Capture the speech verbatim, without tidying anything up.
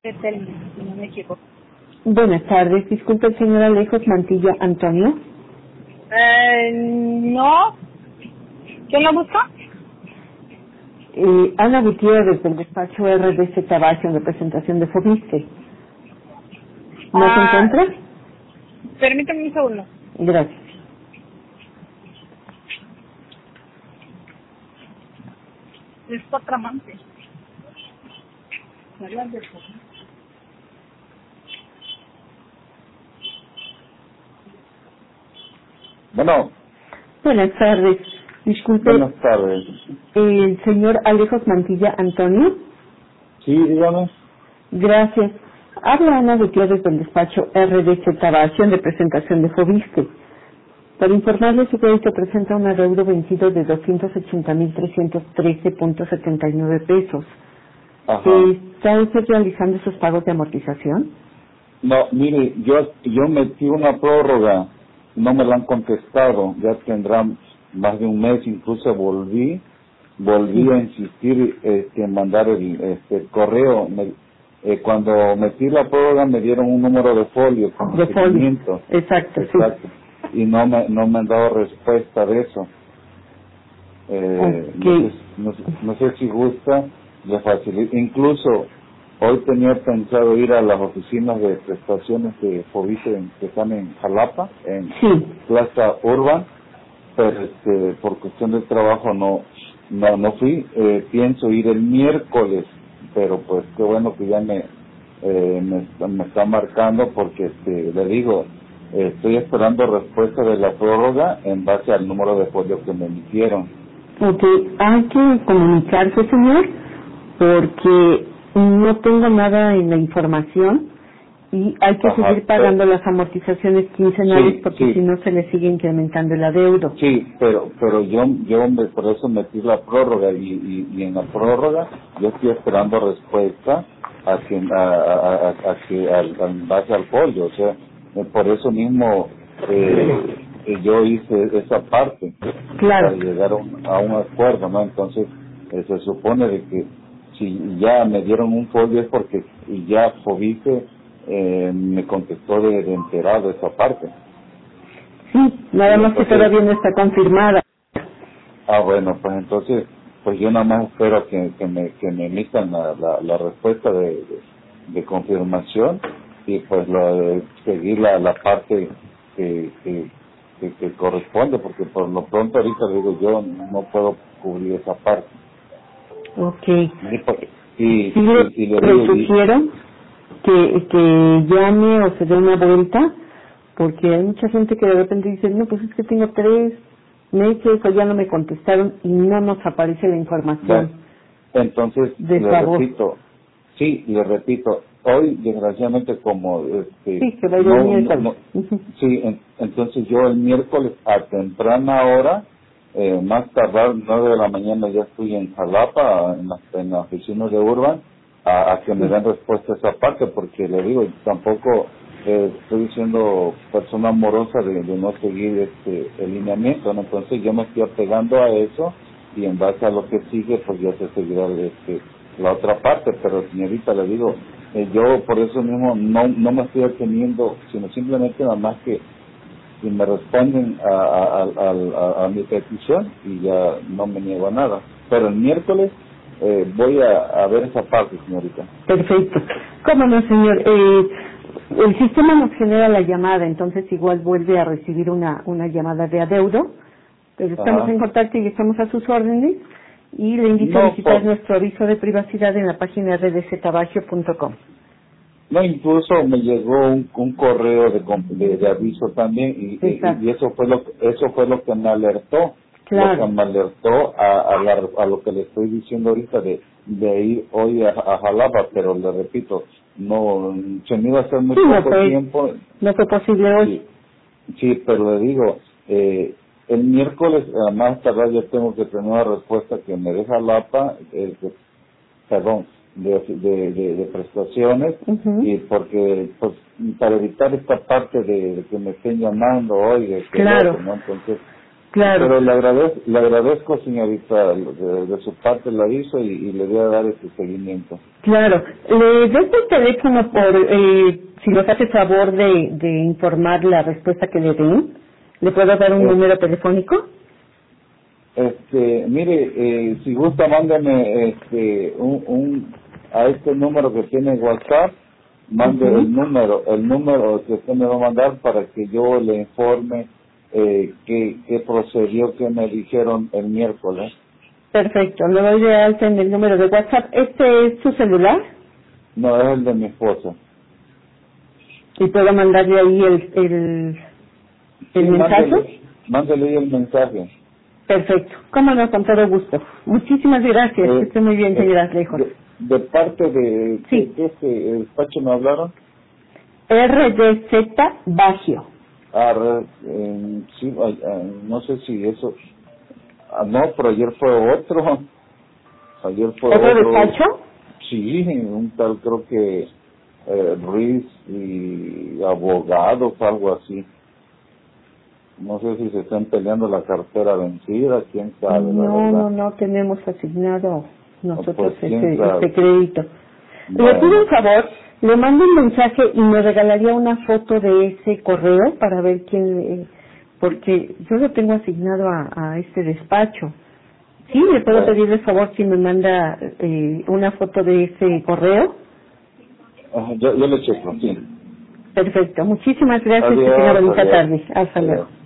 Telme, si no me equivoco. Buenas tardes, disculpe el señor Alejos Mantilla Antonio. Eh, no. ¿Quién lo busca? Eh, Ana Gutiérrez del despacho R D C Tabacio en representación de Fobiste. ¿No se Ah, encuentra? permítame un segundo. Gracias. Es otra amante. Hablan de eso. Bueno, Buenas tardes, disculpe, buenas tardes. el señor Alejos Mantilla Antonio. Sí, dígame. Gracias. Habla Ana Gutiérrez del despacho R D C Tabacio en representación de Fobiste. Para informarle, su crédito presenta un adeudo vencido de doscientos ochenta mil trescientos trece punto setenta y nueve pesos. Ajá. ¿Está usted realizando esos pagos de amortización? No, mire, yo yo metí una prórroga, no me la han contestado, ya tendrán más de un mes, incluso volví, volví a insistir este, en mandar el, este, el correo. Me, eh, cuando metí la prórroga me dieron un número de folio con De folio. seguimiento. Exacto, Exacto. sí. Y no me, no me han dado respuesta de eso. Eh, Ok. no, sé, no, sé, no sé si gusta, le facilito. Incluso hoy tenía pensado ir a las oficinas de prestaciones de Fobiste que están en Jalapa, en Sí. Plaza Urban, pero este, por cuestión de trabajo no no no fui. Eh, pienso ir el miércoles, pero pues qué bueno que ya me eh, me, me está marcando porque este, le digo, eh, estoy esperando respuesta de la prórroga en base al número de folio que me emitieron. Ok, hay que comunicarse, señor, porque no tengo nada en la información y hay que Ajá, seguir pero, pagando las amortizaciones quincenales sí, porque sí, si no se le sigue incrementando el adeudo. sí, pero pero yo yo me, por eso metí la prórroga y, y, y en la prórroga yo estoy esperando respuesta a que a, a, a, a que al, al base al folio, o sea, eh, por eso mismo eh, eh, yo hice esa parte para Claro. llegar a un, a un acuerdo, ¿no? Entonces eh, se supone de que si ya me dieron un folio es porque y ya Fobiste eh, me contestó de, de enterado esa parte. Sí, nada Y más que entonces, todavía no está confirmada. ah, bueno, pues entonces, pues yo nada más espero que, que me que me emitan la, la, la respuesta de, de, de confirmación y pues lo de seguir la, la parte que, que, que, que corresponde, porque por lo pronto ahorita le digo yo no puedo cubrir esa parte. Ok. Y, por- y, Sí le, y, y le le digo, y, sugiero que, que llame o se dé una vuelta, porque hay mucha gente que de repente dice, no, pues es que tengo tres meses o ya no me contestaron y no nos aparece la bueno, información entonces de le favor. repito, sí, le repito, hoy desgraciadamente como este Sí, que va a ir el no, no, miércoles. no Ujú. sí, en- entonces yo el miércoles a temprana hora, eh, más tardar nueve de la mañana ya estoy en Jalapa, en la, en la oficina de Urban, a, a que me Sí. den respuesta a esa parte, porque le digo, tampoco eh, estoy siendo persona amorosa de, de no seguir este el lineamiento, ¿no? Entonces yo me estoy apegando a eso y en base a lo que sigue pues ya se seguirá este la otra parte, pero señorita le digo, eh, yo por eso mismo no no me estoy ateniendo, sino simplemente nada más que si me responden a, a, a, a, a mi petición y ya no me niego a nada, pero el miércoles eh, voy a, a ver esa parte, señorita. Perfecto. ¿Cómo no, señor? Eh, el sistema nos genera la llamada, entonces igual vuelve a recibir una, una llamada de adeudo, pero estamos Ajá. en contacto y estamos a sus órdenes y le invito a No, visitar por, nuestro aviso de privacidad en la página r d c tabagio punto com. no, incluso me llegó un, un correo de, com- de, de aviso también y, y, Exacto. y eso fue lo que, eso fue lo que me alertó, lo que Claro. me alertó a, a, la- a lo que le estoy diciendo ahorita de, de ir hoy a, a Jalapa, pero le repito, no, se me iba a hacer muy Sí, no poco fue, tiempo. no fue posible hoy. Sí, sí, pero le digo, eh, el miércoles a más tardar yo tengo que tener una respuesta que me deja Jalapa, eh, que- perdón, de, de, de, de prestaciones, Ujú. y porque pues para evitar esta parte de, de que me estén llamando hoy de que el Claro. otro, ¿no? Entonces Claro. Pero le agradezco, le agradezco, señorita, de, de su parte la hizo y, y le voy a dar ese seguimiento. Claro. Le doy el teléfono por, eh, si nos hace favor de, de informar la respuesta que le den. ¿Le puedo dar un Eh, número telefónico? Este, mire, eh, si gusta, mándame este, un, un, a este número que tiene WhatsApp, mande Uh-huh. el número, el número que usted me va a mandar para que yo le informe eh, qué, qué procedió, que me dijeron el miércoles. Perfecto. Le doy de alta en el número de WhatsApp. ¿Este es su celular? No, es el de mi esposa. Y puedo mandarle ahí el, el, el Sí, mensaje. mándele, mándele ahí el mensaje. Perfecto. Cómo no, con todo gusto. Muchísimas gracias. Eh, Que esté muy bien, eh, señora Lejos. de, de parte de, Sí. ¿qué, qué este despacho me hablaron? R D Z Bagio. Ah, re- eh, sí, ay, ay, no sé si eso, ah, no, pero ayer fue otro, ayer fue ¿Otro otro, despacho? sí, un tal creo que eh, Ruiz y abogados, algo así. No sé si se están peleando la cartera vencida, quién sabe, la No, verdad. no, no tenemos asignado nosotros Pues, ¿quién ese, sabe? este crédito. Le Bueno. pido un favor, le mando un mensaje y me regalaría una foto de ese correo para ver quién, eh, porque yo lo tengo asignado a, a este despacho. Sí, le puedo Bueno. pedir el favor si me manda eh, una foto de ese correo. Ajá, yo, yo le checo, sí. Perfecto, muchísimas gracias, que Adiós, tenga bonita adiós. tarde. Hasta luego. Adiós.